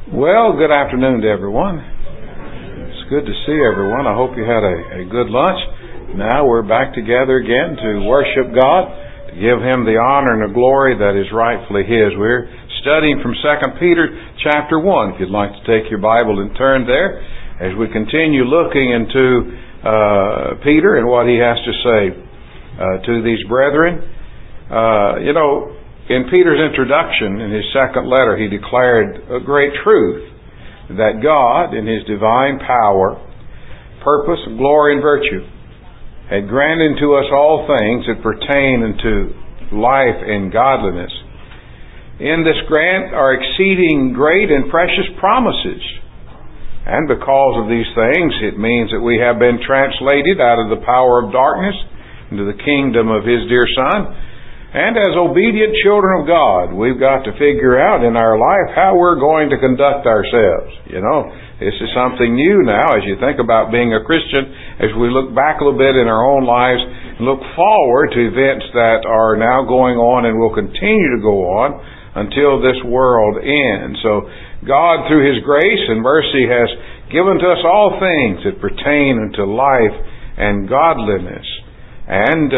Well, good afternoon to everyone. It's good to see everyone. I hope you had a good lunch. Now we're back together again to worship God, to give Him the honor and the glory that is rightfully His. We're studying from 2 Peter chapter 1. If you'd like to take your Bible and turn there as we continue looking into Peter and what he has to say to these brethren. In Peter's introduction, in his second letter, he declared a great truth that God, in His divine power, purpose, glory, and virtue, had granted to us all things that pertain unto life and godliness. In this grant are exceeding great and precious promises. And because of these things, it means that we have been translated out of the power of darkness into the kingdom of His dear Son. And as obedient children of God, we've got to figure out in our life how we're going to conduct ourselves. This is something new now as you think about being a Christian, as we look back a little bit in our own lives and look forward to events that are now going on and will continue to go on until this world ends. So God, through His grace and mercy, has given to us all things that pertain unto life and godliness. And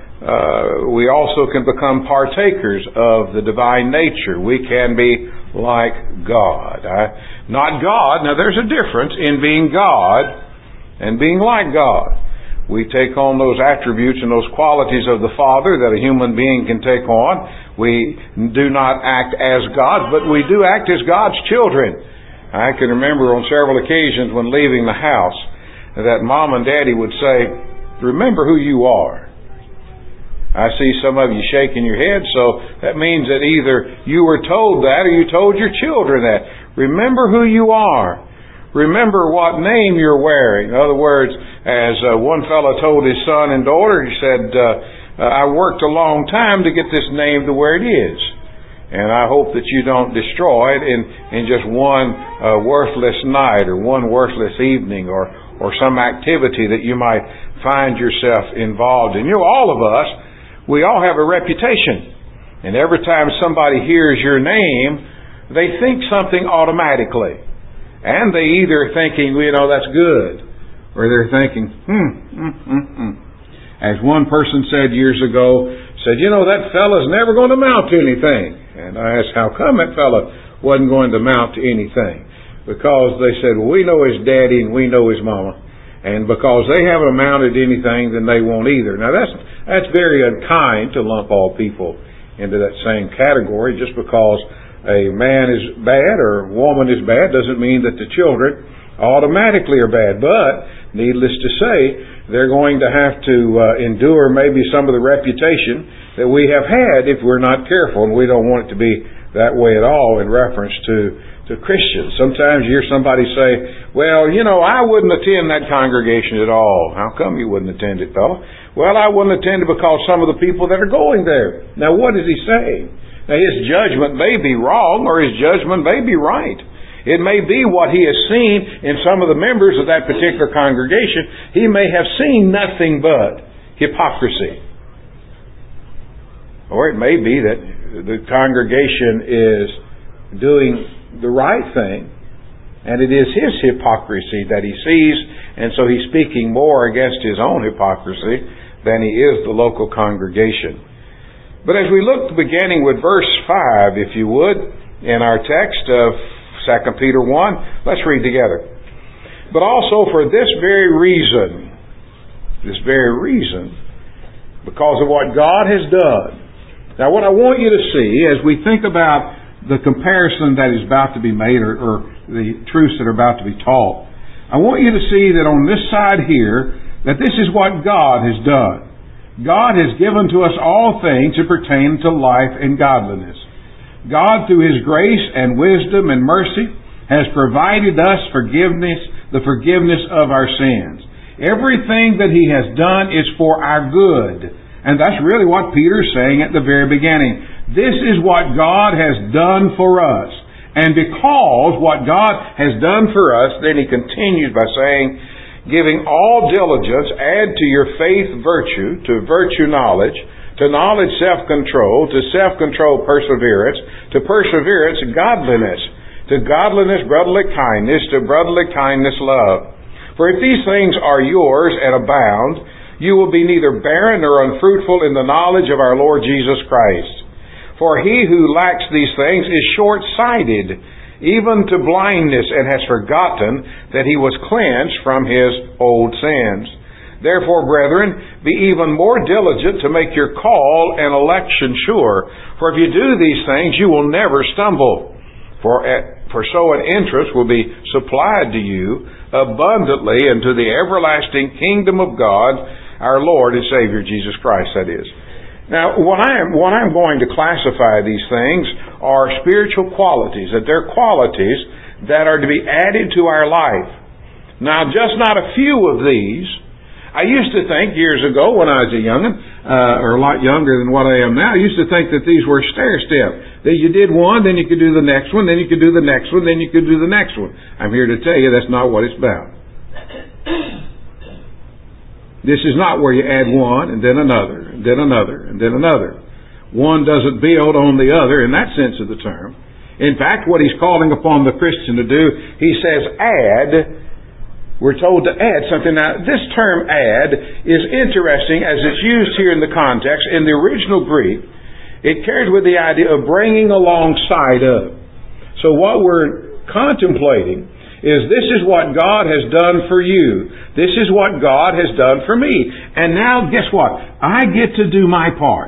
we also can become partakers of the divine nature. We can be like God. Not God. Now there's a difference in being God and being like God. We take on those attributes and those qualities of the Father that a human being can take on. We do not act as God, but we do act as God's children. I can remember on several occasions when leaving the house that Mom and Daddy would say, "Remember who you are." I see some of you shaking your head, so that means that either you were told that or you told your children that. Remember who you are. Remember what name you're wearing. In other words, as one fellow told his son and daughter, he said, I worked a long time to get this name to where it is. And I hope that you don't destroy it in just one worthless night or one worthless evening or some activity that you might find yourself involved in. All of us, we all have a reputation. And every time somebody hears your name, they think something automatically. And they either thinking, that's good. Or they're thinking, As one person said years ago, that fella's never going to amount to anything. And I asked, how come that fella wasn't going to amount to anything? Because they said, well, we know his daddy and we know his mama. And because they haven't amounted to anything, then they won't either. Now that's very unkind to lump all people into that same category. Just because a man is bad or a woman is bad doesn't mean that the children automatically are bad. But, needless to say, they're going to have to endure maybe some of the reputation that we have had if we're not careful. And we don't want it to be that way at all in reference to Christians. Sometimes you hear somebody say, well, I wouldn't attend that congregation at all. How come you wouldn't attend it, fella? Well, I wouldn't attend it because some of the people that are going there. Now, what is he saying? Now, his judgment may be wrong or his judgment may be right. It may be what he has seen in some of the members of that particular congregation. He may have seen nothing but hypocrisy. Or it may be that the congregation is doing the right thing, and it is his hypocrisy that he sees, and so he's speaking more against his own hypocrisy than he is the local congregation. But as we look beginning with verse 5, if you would, in our text of 2 Peter 1, let's read together. But also for this very reason, because of what God has done. Now what I want you to see as we think about the comparison that is about to be made or the truths that are about to be taught, I want you to see that on this side here, that this is what God has done. God has given to us all things that pertain to life and godliness. God, through His grace and wisdom and mercy, has provided us the forgiveness of our sins. Everything that He has done is for our good. And that's really what Peter's saying at the very beginning. This is what God has done for us. And because what God has done for us, then he continues by saying, giving all diligence, add to your faith virtue, to virtue knowledge, to knowledge self-control, to self-control perseverance, to perseverance godliness, to godliness, brotherly kindness, to brotherly kindness, love. For if these things are yours and abound, you will be neither barren nor unfruitful in the knowledge of our Lord Jesus Christ. For he who lacks these things is short-sighted, even to blindness, and has forgotten that he was cleansed from his old sins. Therefore, brethren, be even more diligent to make your call and election sure. For if you do these things, you will never stumble. For so an entrance will be supplied to you abundantly into the everlasting kingdom of God, our Lord and Savior Jesus Christ, that is. Now, when I'm going to classify these things are spiritual qualities, that they're qualities that are to be added to our life. Now, just not a few of these. I used to think years ago when I was a young'un, or a lot younger than what I am now, I used to think that these were stair-step. That you did one, then you could do the next one, then you could do the next one, then you could do the next one. I'm here to tell you that's not what it's about. This is not where you add one, and then another, and then another, and then another. One doesn't build on the other in that sense of the term. In fact, what he's calling upon the Christian to do, he says add. We're told to add something. Now, this term add is interesting as it's used here in the context. In the original Greek, it carries with the idea of bringing alongside of. So what we're contemplating is this is what God has done for you. This is what God has done for me. And now, guess what? I get to do my part.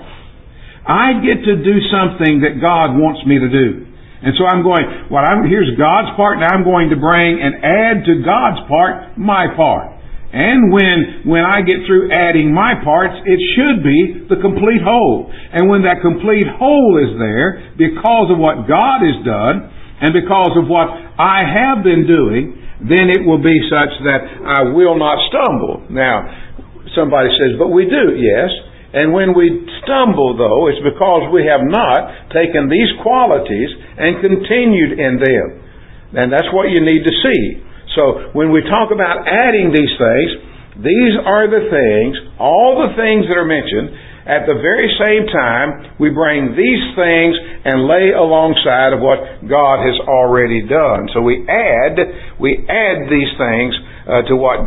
I get to do something that God wants me to do. And so I'm going, here's God's part, now I'm going to bring and add to God's part my part. And when I get through adding my parts, it should be the complete whole. And when that complete whole is there, because of what God has done, and because of what I have been doing, then it will be such that I will not stumble. Now, somebody says, but we do, yes. And when we stumble, though, it's because we have not taken these qualities and continued in them. And that's what you need to see. So, when we talk about adding these things, these are the things, all the things that are mentioned. At the very same time, we bring these things and lay alongside of what God has already done. So we add these things to what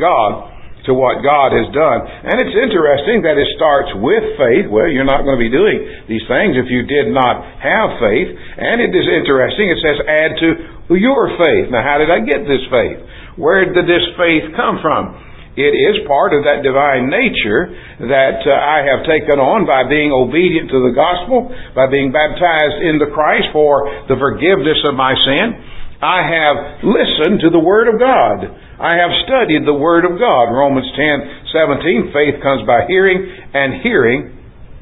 God has done. And it's interesting that it starts with faith. Well, you're not going to be doing these things if you did not have faith. And it is interesting, it says add to your faith. Now, how did I get this faith? Where did this faith come from? It is part of that divine nature that I have taken on by being obedient to the gospel, by being baptized into Christ for the forgiveness of my sin. I have listened to the Word of God. I have studied the Word of God. Romans 10:17, faith comes by hearing, and hearing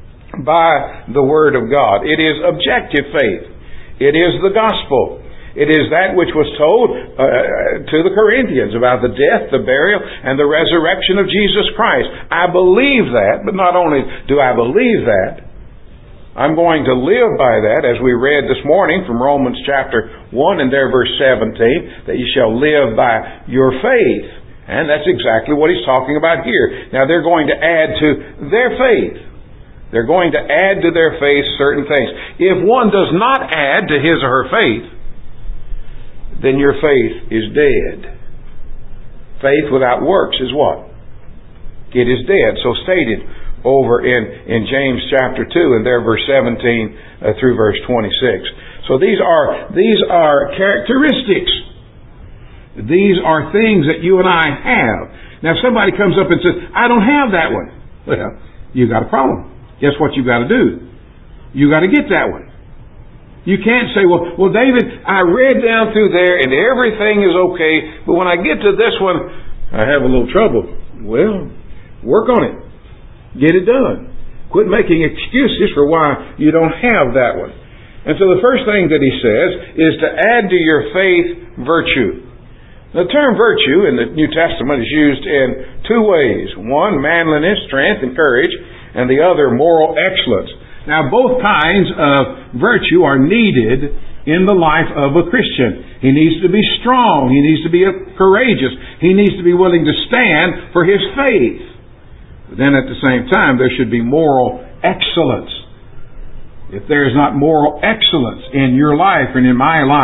by the Word of God. It is objective faith. It is the gospel. It is that which was told to the Corinthians about the death, the burial, and the resurrection of Jesus Christ. I believe that, but not only do I believe that, I'm going to live by that, as we read this morning from Romans chapter 1 and there verse 17, that you shall live by your faith. And that's exactly what he's talking about here. Now they're going to add to their faith. They're going to add to their faith certain things. If one does not add to his or her faith, then your faith is dead. Faith without works is what? It is dead. So stated over in James chapter 2 and there verse 17 through verse 26. So these are characteristics. These are things that you and I have. Now if somebody comes up and says, I don't have that one. Well, you got a problem. Guess what you got to do? You got to get that one. You can't say, well, David, I read down through there and everything is okay, but when I get to this one, I have a little trouble. Well, work on it. Get it done. Quit making excuses for why you don't have that one. And so the first thing that he says is to add to your faith virtue. The term virtue in the New Testament is used in two ways. One, manliness, strength, and courage, and the other, moral excellence. Now, both kinds of virtue are needed in the life of a Christian. He needs to be strong. He needs to be courageous. He needs to be willing to stand for his faith. But then at the same time, there should be moral excellence. If there is not moral excellence in your life and in my life,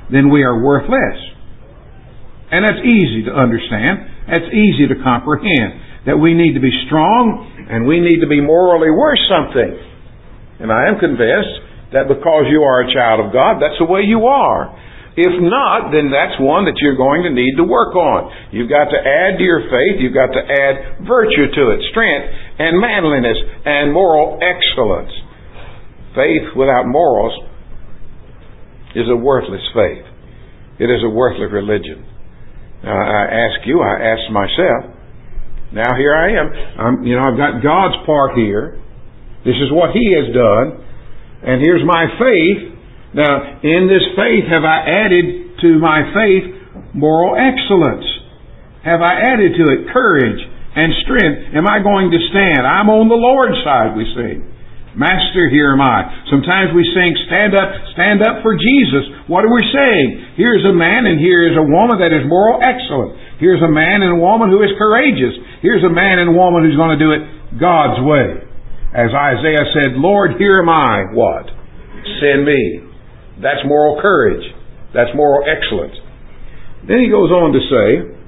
then we are worthless. And that's easy to understand. That's easy to comprehend. That we need to be strong and we need to be morally worth something. And I am convinced that because you are a child of God, that's the way you are. If not, then that's one that you're going to need to work on. You've got to add to your faith, you've got to add virtue to it, strength and manliness and moral excellence. Faith without morals is a worthless faith. It is a worthless religion. Now, I ask myself, now here I am. I've got God's part here. This is what He has done. And here's my faith. Now, in this faith, have I added to my faith moral excellence? Have I added to it courage and strength? Am I going to stand? I'm on the Lord's side, we sing. Master, here am I. Sometimes we sing, stand up for Jesus. What are we saying? Here's a man and here is a woman that is moral excellent. Here's a man and a woman who is courageous. Here's a man and a woman who's going to do it God's way. As Isaiah said, Lord, here am I. What? Send me. That's moral courage. That's moral excellence. Then he goes on to say,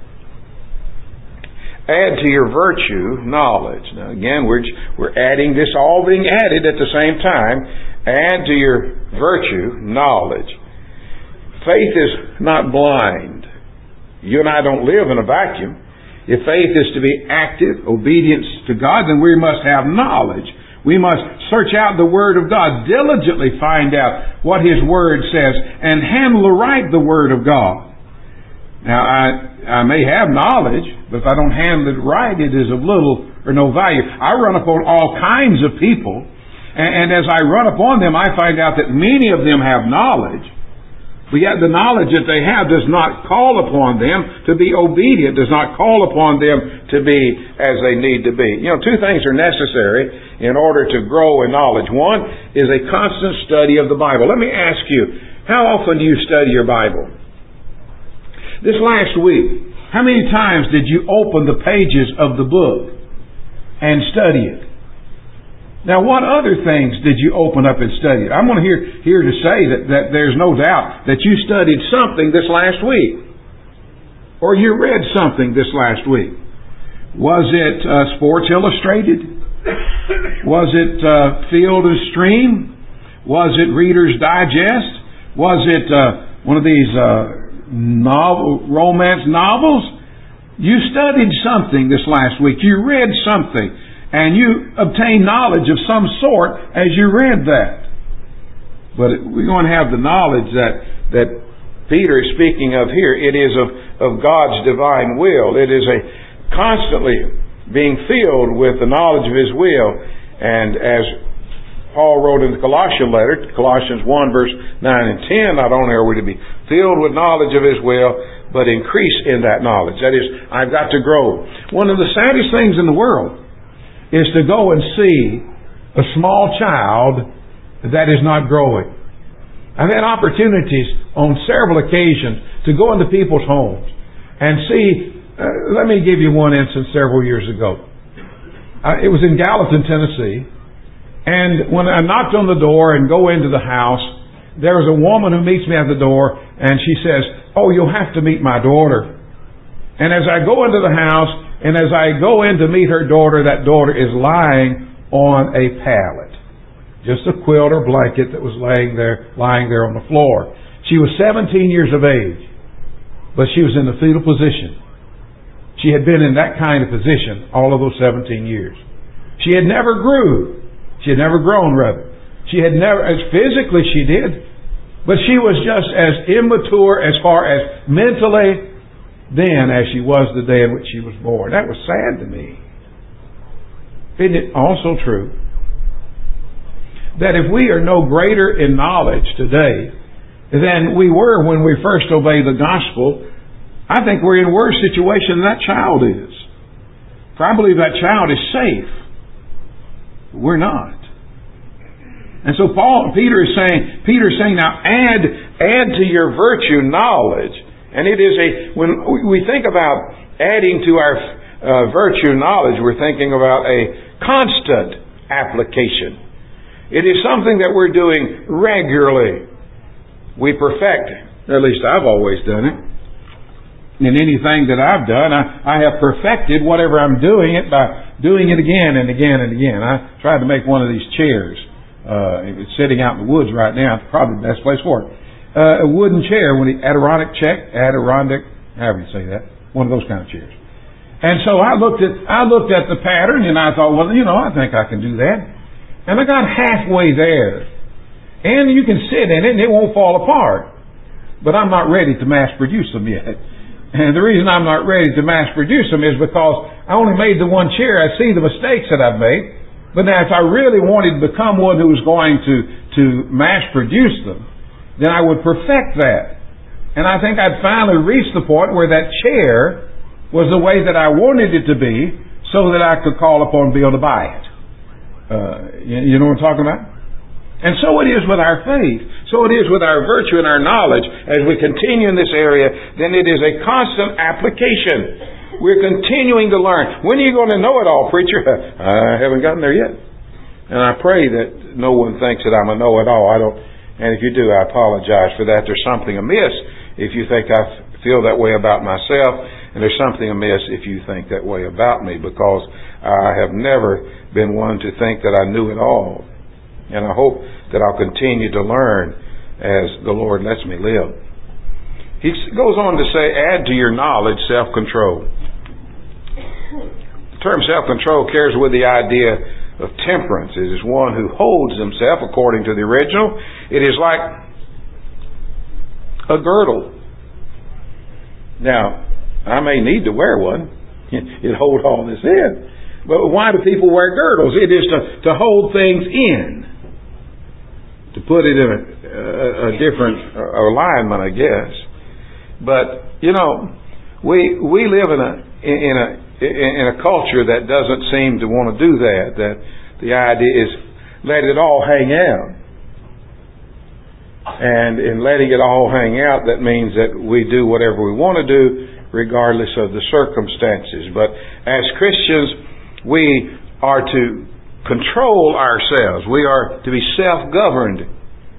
add to your virtue knowledge. Now again, we're adding this, all being added at the same time. Add to your virtue knowledge. Faith is not blind. You and I don't live in a vacuum. If faith is to be active, obedience to God, then we must have knowledge. We must search out the Word of God, diligently find out what His Word says, and handle aright the Word of God. Now, I may have knowledge, but if I don't handle it right, it is of little or no value. I run upon all kinds of people, and as I run upon them, I find out that many of them have knowledge, but yet the knowledge that they have does not call upon them to be obedient, does not call upon them to be as they need to be. Two things are necessary in order to grow in knowledge. One is a constant study of the Bible. Let me ask you, how often do you study your Bible? This last week, how many times did you open the pages of the book and study it? Now, what other things did you open up and study? I'm going to here to say that there's no doubt that you studied something this last week. Or you read something this last week. Was it Sports Illustrated? Was it Field and Stream? Was it Reader's Digest? Was it one of these romance novels? You studied something this last week. You read something. And you obtain knowledge of some sort as you read that. But we're going to have the knowledge that Peter is speaking of here. It is of God's divine will. It is a constantly being filled with the knowledge of His will. And as Paul wrote in the Colossian letter, Colossians 1 verse 9 and 10, not only are we to be filled with knowledge of His will, but increase in that knowledge. That is, I've got to grow. One of the saddest things in the world is to go and see a small child that is not growing. I've had opportunities on several occasions to go into people's homes and see, let me give you one instance several years ago. It was in Gallatin, Tennessee, and when I knocked on the door and go into the house, there was a woman who meets me at the door and she says, "Oh, you'll have to meet my daughter." And as I go into the house, and as I go in to meet her daughter, that daughter is lying on a pallet. Just a quilt or blanket that was lying there on the floor. She was 17 years of age, but she was in the fetal position. She had been in that kind of position all of those 17 years. She had never grew. She had never grown, rather. She had never, as physically she did, but she was just as immature as far as mentally then as she was the day in which she was born. That was sad to me. Isn't it also true that if we are no greater in knowledge today than we were when we first obeyed the gospel, I think we're in a worse situation than that child is. For I believe that child is safe. But we're not. And so Peter is saying, now add to your virtue knowledge. And it is when we think about adding to our virtue knowledge, we're thinking about a constant application. It is something that we're doing regularly. We perfect At least I've always done it. In anything that I've done, I have perfected whatever I'm doing it by doing it again and again and again. I tried to make one of these chairs. It's sitting out in the woods right now. It's probably the best place for it. A wooden chair, Adirondack, however you say that, one of those kind of chairs. And so I looked at the pattern and I thought, well, I think I can do that. And I got halfway there. And you can sit in it and it won't fall apart. But I'm not ready to mass produce them yet. And the reason I'm not ready to mass produce them is because I only made the one chair. I see the mistakes that I've made. But now if I really wanted to become one who was going to mass produce them, then I would perfect that. And I think I'd finally reached the point where that chair was the way that I wanted it to be so that I could call upon Bill to buy it. You know what I'm talking about? And so it is with our faith. So it is with our virtue and our knowledge. As we continue in this area, then it is a constant application. We're continuing to learn. When are you going to know it all, preacher? I haven't gotten there yet. And I pray that no one thinks that I'm a know-it-all. I don't. And if you do, I apologize for that. There's something amiss if you think I feel that way about myself. And there's something amiss if you think that way about me, because I have never been one to think that I knew it all. And I hope that I'll continue to learn as the Lord lets me live. He goes on to say, add to your knowledge self-control. The term self-control carries with the idea of temperance. It is one who holds himself according to the original. It is like a girdle. Now, I may need to wear one. It'll hold all this in. But why do people wear girdles? It is to hold things in. To put it in a different alignment, I guess. But we live in a culture that doesn't seem to want to do that. That the idea is let it all hang out, and in letting it all hang out, that means that we do whatever we want to do, regardless of the circumstances. But as Christians, we are to control ourselves. We are to be self-governed.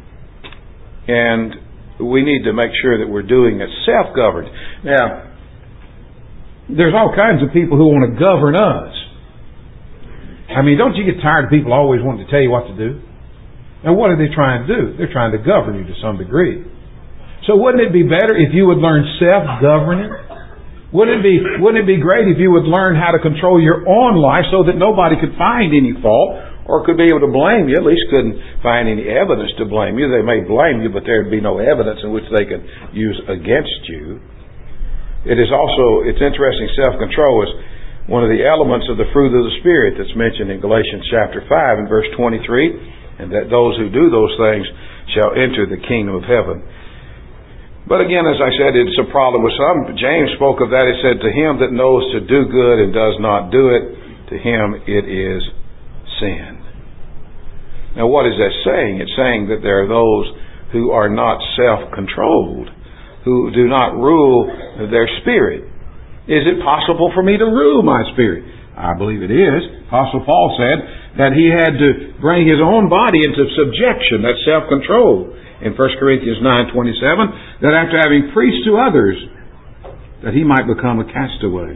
And we need to make sure that we're doing it self-governed. Now, there's all kinds of people who want to govern us. I mean, don't you get tired of people always wanting to tell you what to do? Now, what are they trying to do? They're trying to govern you to some degree. So wouldn't it be better if you would learn self-governing? Wouldn't it be great if you would learn how to control your own life so that nobody could find any fault or could be able to blame you? At least couldn't find any evidence to blame you. They may blame you, but there'd be no evidence in which they could use against you. It's interesting, self-control is one of the elements of the fruit of the Spirit that's mentioned in Galatians chapter 5 and verse 23, and that those who do those things shall enter the kingdom of heaven. But again, as I said, it's a problem with some. James spoke of that. He said, to him that knows to do good and does not do it, to him it is sin. Now what is that saying? It's saying that there are those who are not self-controlled, who do not rule their spirit. Is it possible for me to rule my spirit? I believe it is. Apostle Paul said that he had to bring his own body into subjection, that's self-control. In 1 Corinthians 9:27, that after having preached to others, that he might become a castaway.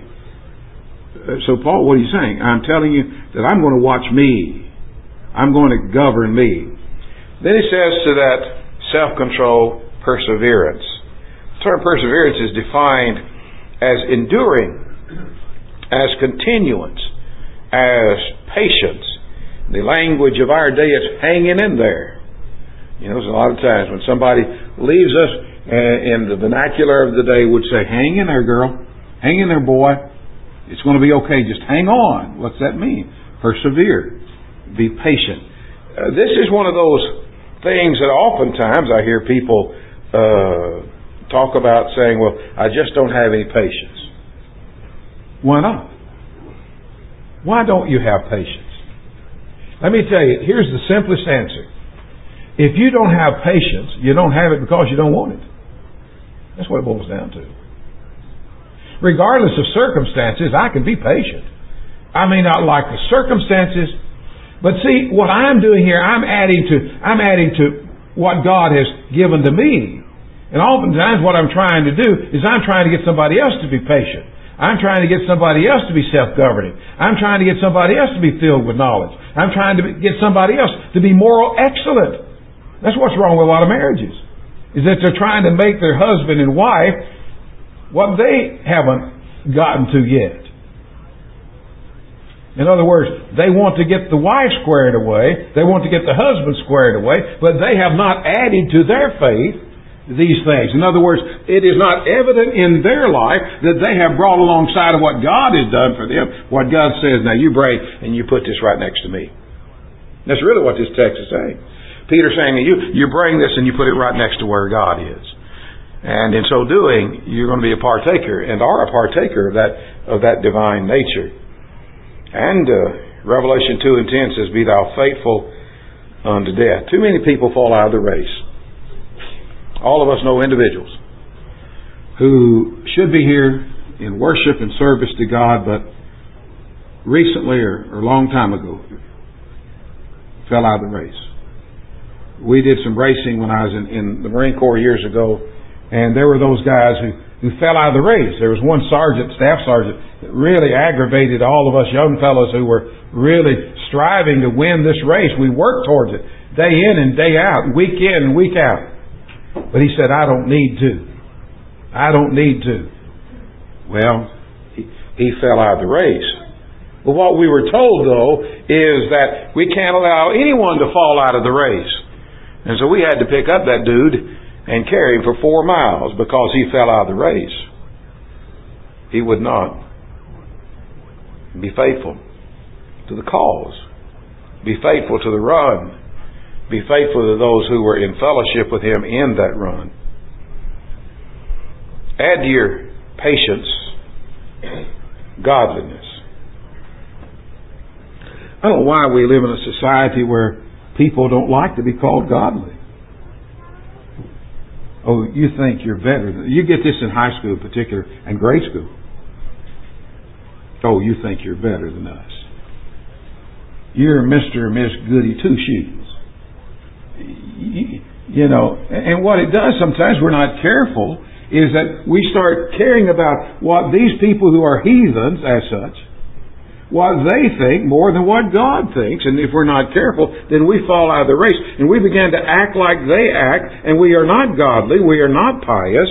So Paul, what are you saying? I'm telling you that I'm going to watch me. I'm going to govern me. Then he says to that self-control, perseverance. The term perseverance is defined as enduring, as continuance, as patience. The language of our day is hanging in there. There's a lot of times when somebody leaves us, in the vernacular of the day would say, hang in there, girl. Hang in there, boy. It's going to be okay. Just hang on. What's that mean? Persevere. Be patient. This is one of those things that oftentimes I hear people talk about saying, well, I just don't have any patience. Why not? Why don't you have patience? Let me tell you, here's the simplest answer. If you don't have patience, you don't have it because you don't want it. That's what it boils down to. Regardless of circumstances, I can be patient. I may not like the circumstances, but see, what I'm doing here, I'm adding to what God has given to me. And oftentimes what I'm trying to do is I'm trying to get somebody else to be patient. I'm trying to get somebody else to be self-governing. I'm trying to get somebody else to be filled with knowledge. I'm trying to get somebody else to be moral excellent. That's what's wrong with a lot of marriages, is that they're trying to make their husband and wife what they haven't gotten to yet. In other words, they want to get the wife squared away, they want to get the husband squared away, but they have not added to their faith these things. In other words, it is not evident in their life that they have brought alongside of what God has done for them, what God says, now you bring and you put this right next to me. That's really what this text is saying. Peter's saying, you bring this and you put it right next to where God is. And in so doing, you're going to be a partaker, and are a partaker of that divine nature. And Revelation 2 and 10 says, be thou faithful unto death. Too many people fall out of the race. All of us know individuals who should be here in worship and service to God, but recently or a long time ago fell out of the race. We did some racing when I was in the Marine Corps years ago, and there were those guys who fell out of the race. There was one sergeant, staff sergeant, that really aggravated all of us young fellows who were really striving to win this race. We worked towards it day in and day out, week in and week out. But he said, I don't need to. I don't need to. Well, he fell out of the race. But what we were told, though, is that we can't allow anyone to fall out of the race. And so we had to pick up that dude and carry him for 4 miles because he fell out of the race. He would not be faithful to the cause. Be faithful to the run. Be faithful to those who were in fellowship with him in that run. Add to your patience godliness. I don't know why we live in a society where people don't like to be called godly. Oh, you think you're better than... You get this in high school in particular and grade school. Oh, you think you're better than us. You're Mr. or Miss Goody Two-Shoes. You know, and what it does sometimes, we're not careful, is that we start caring about what these people who are heathens, as such, what they think more than what God thinks. And if we're not careful, then we fall out of the race. And we begin to act like they act, and we are not godly, we are not pious.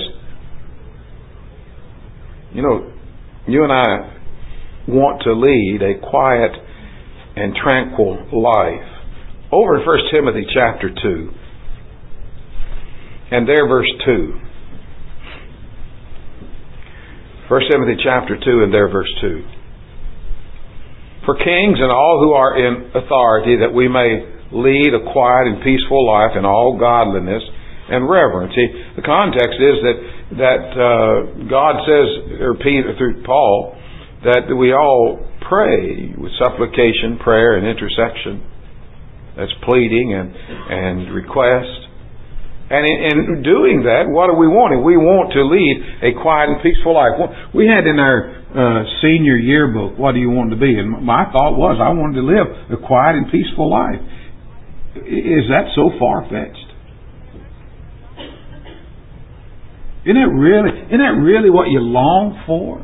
You know, you and I want to lead a quiet and tranquil life. Over in 1 Timothy chapter 2, and there verse 2. 1 Timothy chapter 2 and there verse 2. For kings and all who are in authority, that we may lead a quiet and peaceful life in all godliness and reverence. See, the context is that God says, or Peter through Paul, that we all pray with supplication, prayer, and intercession. That's pleading and request. And in doing that, what are we wanting? We want to lead a quiet and peaceful life. We had in our senior yearbook, what do you want to be? And my thought was, I wanted to live a quiet and peaceful life. Is that so far-fetched? Isn't that really what you long for?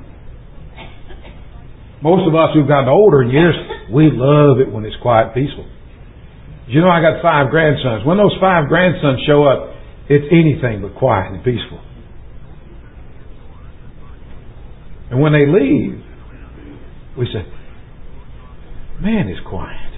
Most of us who've gotten older in years, we love it when it's quiet and peaceful. You know, I got 5 grandsons. When those 5 grandsons show up, it's anything but quiet and peaceful. And when they leave, we say, man, it's quiet.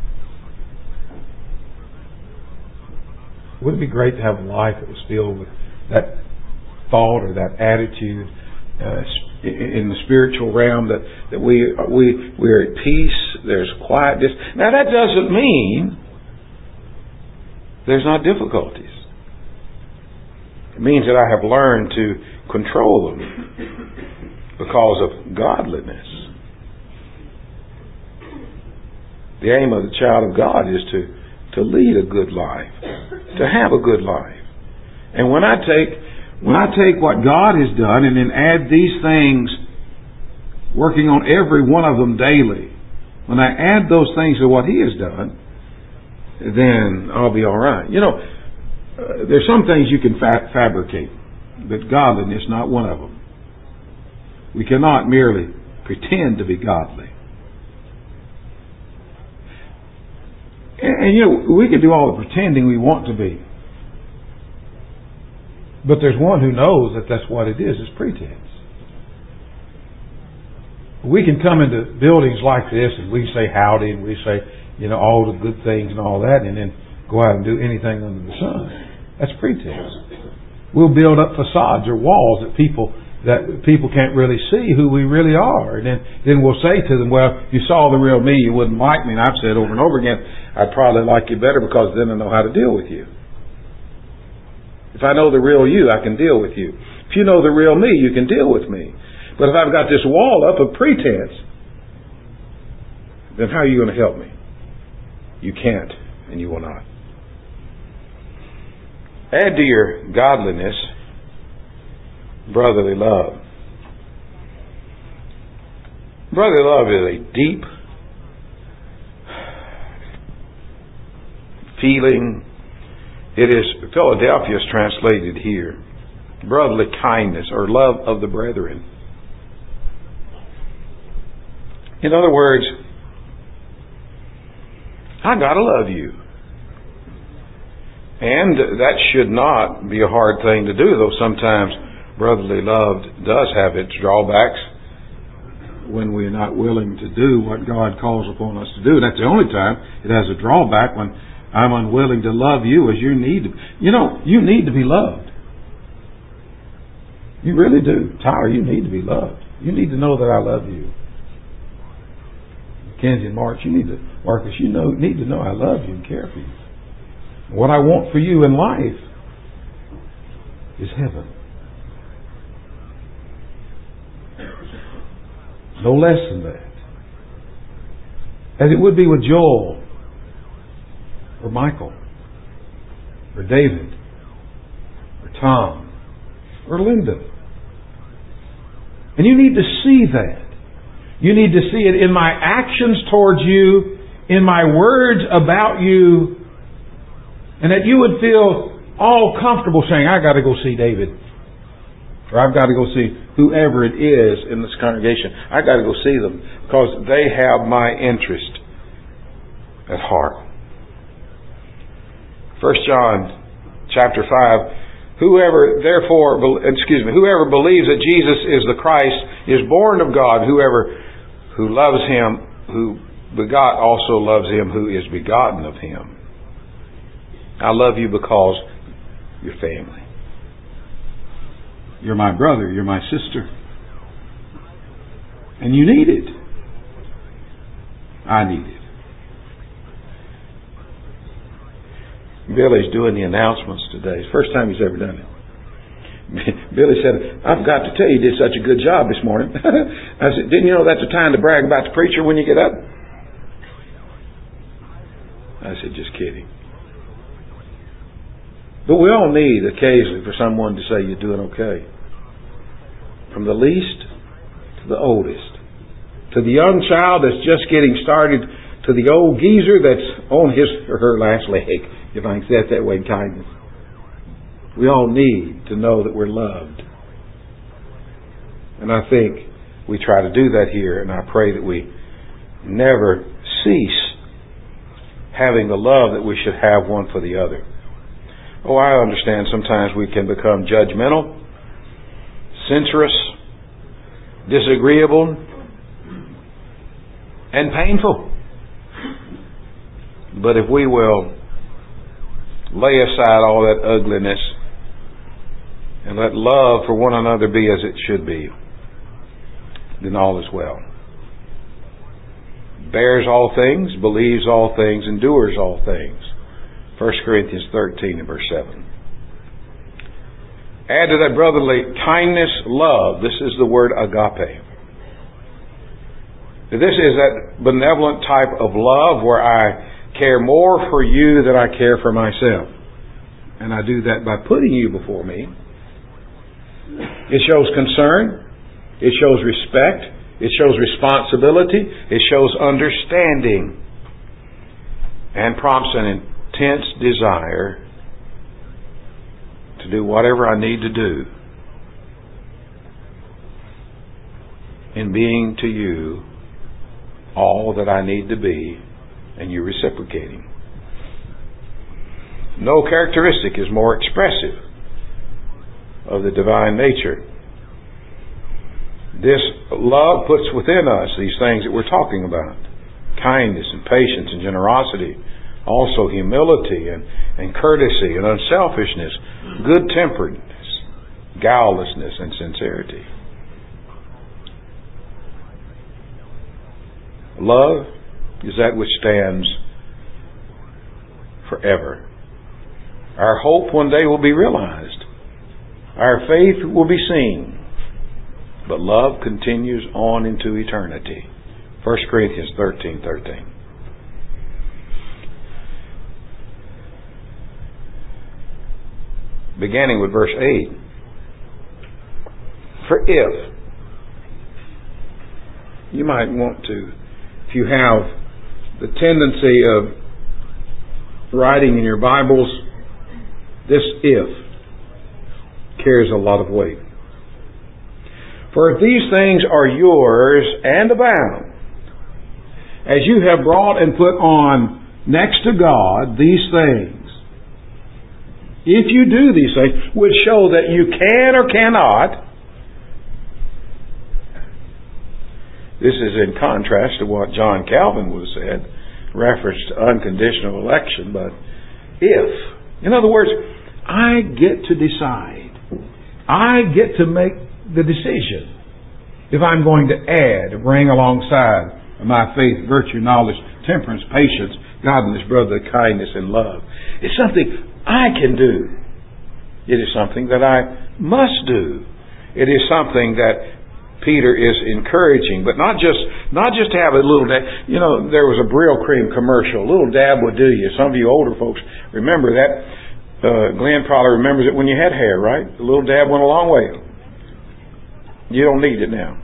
Wouldn't it be great to have a life that was filled with that thought or that attitude in the spiritual realm, that we're at peace, there's quietness. Now that doesn't mean there's not difficulties. It means that I have learned to control them because of godliness. The aim of the child of God is to lead a good life, to have a good life. And when I take what God has done and then add these things, working on every one of them daily, when I add those things to what He has done, then I'll be all right. You know, there's some things you can fabricate, but godliness, not one of them. We cannot merely pretend to be godly. And we can do all the pretending we want to be. But there's one who knows that that's what it is. It's pretense. We can come into buildings like this and we say howdy and we say, all the good things and all that, and then go out and do anything under the sun. That's pretense. We'll build up facades or walls that people can't really see who we really are. And then we'll say to them, well, if you saw the real me, you wouldn't like me. And I've said over and over again, I'd probably like you better because then I know how to deal with you. If I know the real you, I can deal with you. If you know the real me, you can deal with me. But if I've got this wall up of pretense, then how are you going to help me? You can't, and you will not. Add to your godliness brotherly love. Brotherly love is a deep feeling. It is, Philadelphia is translated here, brotherly kindness or love of the brethren. In other words, I gotta love you. And that should not be a hard thing to do, though sometimes brotherly love does have its drawbacks when we're not willing to do what God calls upon us to do. That's the only time it has a drawback, when I'm unwilling to love you as you need to. You need to be loved. You really do. Tyler, you need to be loved. You need to know that I love you. Kenzie and Marcus, you need to know I love you and care for you. What I want for you in life is heaven. No less than that. As it would be with Joel, or Michael, or David, or Tom, or Linda. And you need to see that. You need to see it in my actions towards you, in my words about you, and that you would feel all comfortable saying, I got to go see David. Or I've got to go see whoever it is in this congregation. I got to go see them because they have my interest at heart. 1 John chapter 5, whoever believes that Jesus is the Christ is born of God. Who loves Him, who begot, also loves Him who is begotten of Him. I love you because you're family. You're my brother, you're my sister. And you need it. I need it. Billy's doing the announcements today. It's the first time he's ever done it. Billy said, I've got to tell you, you did such a good job this morning. I said, didn't you know that's the time to brag about the preacher when you get up? I said, just kidding. But we all need occasionally for someone to say you're doing okay. From the least to the oldest. To the young child that's just getting started, to the old geezer that's on his or her last leg, if I can say it that way in kindness. We all need to know that we're loved. And I think we try to do that here, and I pray that we never cease having the love that we should have one for the other. Oh, I understand sometimes we can become judgmental, censorious, disagreeable, and painful. But if we will lay aside all that ugliness and let love for one another be as it should be, then all is well. Bears all things, believes all things, endures all things. 1 Corinthians 13 and verse 7. Add to that brotherly kindness, love. This is the word agape. This is that benevolent type of love where I care more for you than I care for myself. And I do that by putting you before me. It shows concern. It shows respect. It shows responsibility. It shows understanding. And prompts an intense desire to do whatever I need to do in being to you all that I need to be, and you reciprocating. No characteristic is more expressive of the divine nature. This love puts within us these things that we're talking about. Kindness and patience and generosity. Also humility and courtesy and unselfishness. Good-temperedness, guilelessness, and sincerity. Love is that which stands forever. Our hope one day will be realized. Our faith will be seen. But love continues on into eternity. 1 Corinthians 13:13. Beginning with verse 8. For if, you might want to, if you have the tendency of writing in your Bibles, this if carries a lot of weight. For if these things are yours and abound, as you have brought and put on next to God these things, if you do these things, which show that you can or cannot, this is in contrast to what John Calvin would have said, reference to unconditional election, but if. In other words, I get to decide. I get to make the decision if I'm going to add, bring alongside my faith, virtue, knowledge, temperance, patience, godliness, brotherly kindness, and love. It's something I can do. It is something that I must do. It is something that Peter is encouraging, but not just to have a little dab. You know, there was a Brill Cream commercial. A little dab would do you. Some of you older folks remember that. Glenn probably remembers it when you had hair, right? A little dab went a long way. You don't need it now.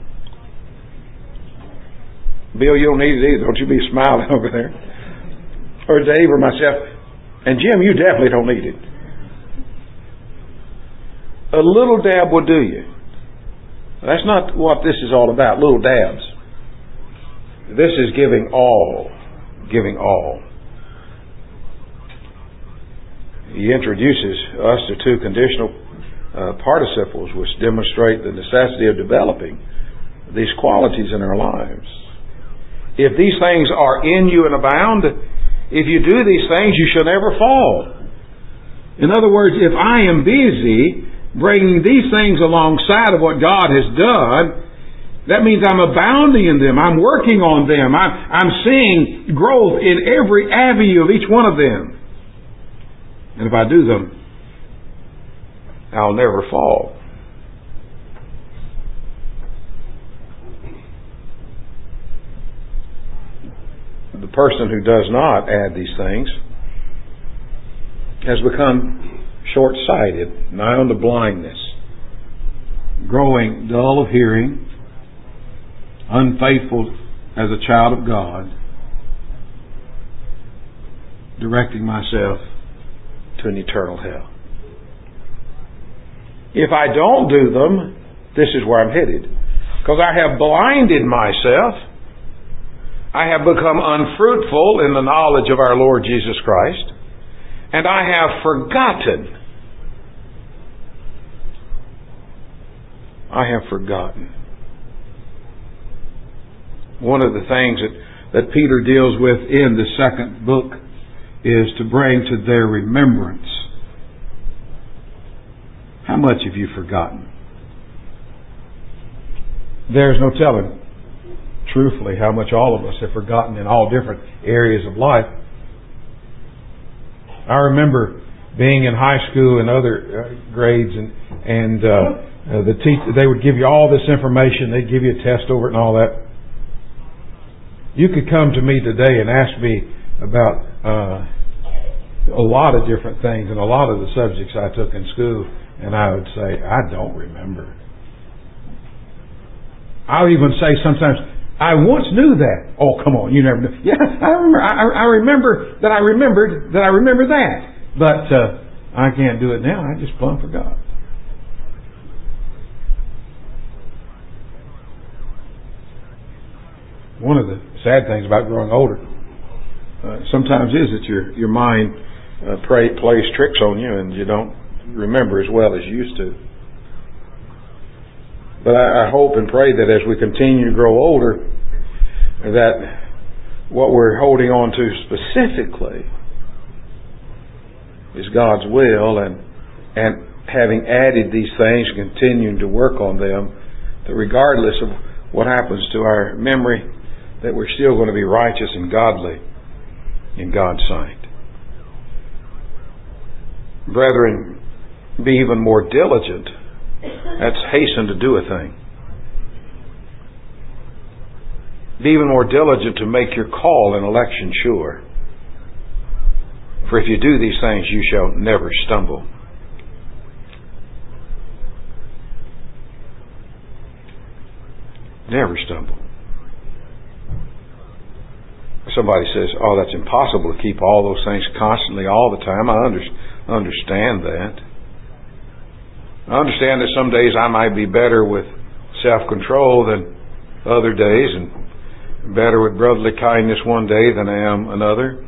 Bill, you don't need it either. Don't you be smiling over there. Or Dave or myself. And Jim, you definitely don't need it. A little dab will do you. That's not what this is all about, little dabs. This is giving all. Giving all. He introduces us to two conditional participles which demonstrate the necessity of developing these qualities in our lives. If these things are in you and abound, if you do these things, you shall never fall. In other words, if I am busy bringing these things alongside of what God has done, that means I'm abounding in them. I'm working on them. I'm seeing growth in every avenue of each one of them. And if I do them, I'll never fall. The person who does not add these things has become short-sighted, nigh unto blindness, growing dull of hearing, unfaithful as a child of God, directing myself to an eternal hell. If I don't do them, this is where I'm headed. Because I have blinded myself. I have become unfruitful in the knowledge of our Lord Jesus Christ. And I have forgotten. I have forgotten. One of the things that Peter deals with in the second book is to bring to their remembrance. How much have you forgotten? There's no telling, truthfully, how much all of us have forgotten in all different areas of life. I remember being in high school and other grades, and the teacher, they would give you all this information. They'd give you a test over it and all that. You could come to me today and ask me about a lot of different things and a lot of the subjects I took in school, and I would say, I don't remember. I would even say sometimes, I once knew that. Oh, come on, you never knew. Yeah, I remember. I remember that I remember that. But I can't do it now. I just plumb forgot. One of the sad things about growing older sometimes is that your mind plays tricks on you and you don't remember as well as you used to. But I hope and pray that as we continue to grow older, that what we're holding on to specifically is God's will, and having added these things, continuing to work on them, that regardless of what happens to our memory, that we're still going to be righteous and godly in God's sight. Brethren, be even more diligent. That's hasten to do a thing. Be even more diligent to make your call and election sure. For if you do these things, you shall never stumble. Never stumble. Somebody says, oh, that's impossible to keep all those things constantly all the time. I understand that. I understand that some days I might be better with self-control than other days, and better with brotherly kindness one day than I am another.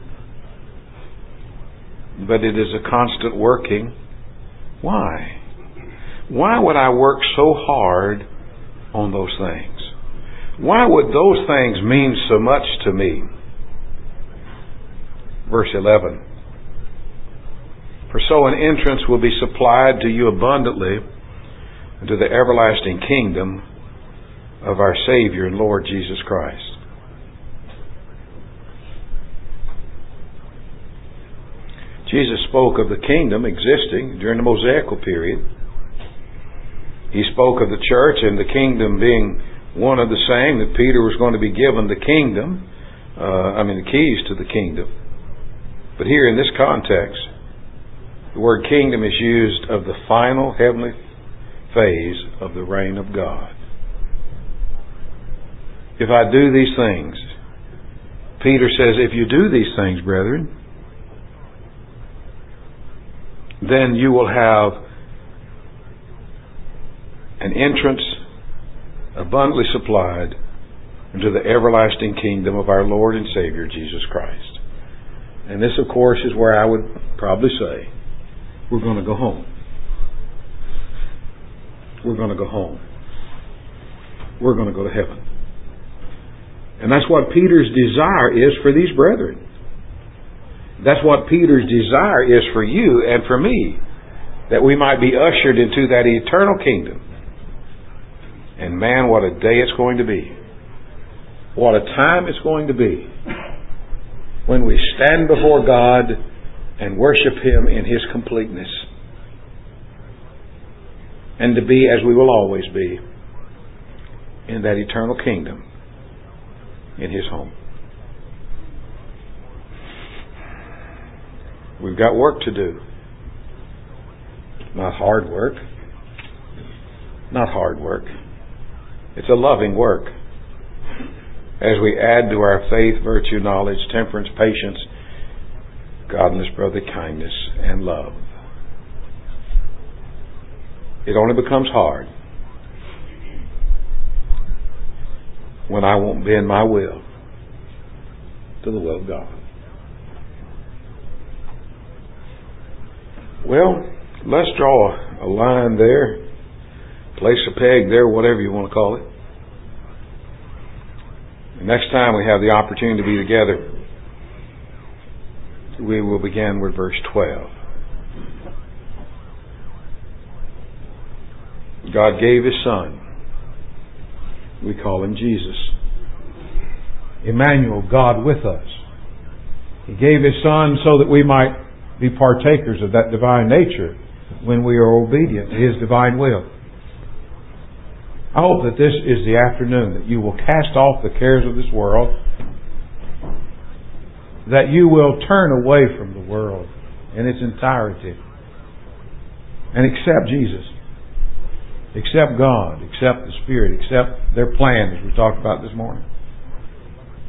But it is a constant working. Why? Why would I work so hard on those things? Why would those things mean so much to me? Verse 11. For so an entrance will be supplied to you abundantly into the everlasting kingdom of our Savior and Lord Jesus Christ. Jesus spoke of the kingdom existing during the Mosaical period. He spoke of the church and the kingdom being one of the same, that Peter was going to be given the kingdom, the keys to the kingdom. But here in this context, the word kingdom is used of the final heavenly phase of the reign of God. If I do these things, Peter says, if you do these things, brethren, then you will have an entrance abundantly supplied into the everlasting kingdom of our Lord and Savior, Jesus Christ. And this, of course, is where I would probably say, we're going to go home. We're going to go home. We're going to go to heaven. And that's what Peter's desire is for these brethren. That's what Peter's desire is for you and for me, that we might be ushered into that eternal kingdom. And man, what a day it's going to be. What a time it's going to be when we stand before God and worship Him in His completeness. And to be, as we will always be, in that eternal kingdom, in His home. We've got work to do. Not hard work. Not hard work. It's a loving work. As we add to our faith, virtue, knowledge, temperance, patience, godliness, brotherly kindness, and love. It only becomes hard when I won't bend my will to the will of God. Well, let's draw a line there, place a peg there, whatever you want to call it. The next time we have the opportunity to be together, we will begin with verse 12. God gave His Son. We call Him Jesus. Emmanuel, God with us. He gave His Son so that we might be partakers of that divine nature when we are obedient to His divine will. I hope that this is the afternoon that you will cast off the cares of this world, that you will turn away from the world in its entirety and accept Jesus, accept God, accept the Spirit, accept their plan, as we talked about this morning.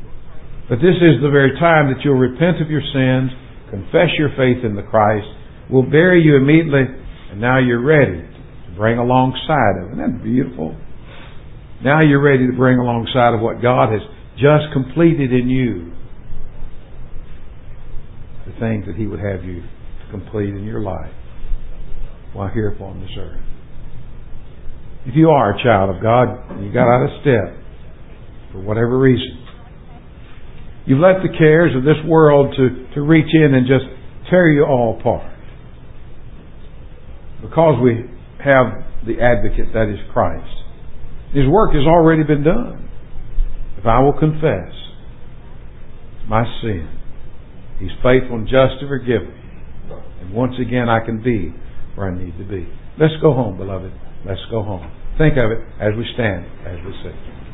But this is the very time that you'll repent of your sins, confess your faith in the Christ, will bury you immediately, and now you're ready to bring alongside of it. Isn't that beautiful? Now you're ready to bring alongside of what God has just completed in you. The things that He would have you to complete in your life while here upon this earth. If you are a child of God and you got out of step for whatever reason, you've let the cares of this world to reach in and just tear you all apart. Because we have the advocate, that is Christ. His work has already been done. If I will confess my sin, He's faithful and just to forgive me. And once again I can be where I need to be. Let's go home, beloved. Let's go home. Think of it as we stand, as we sing.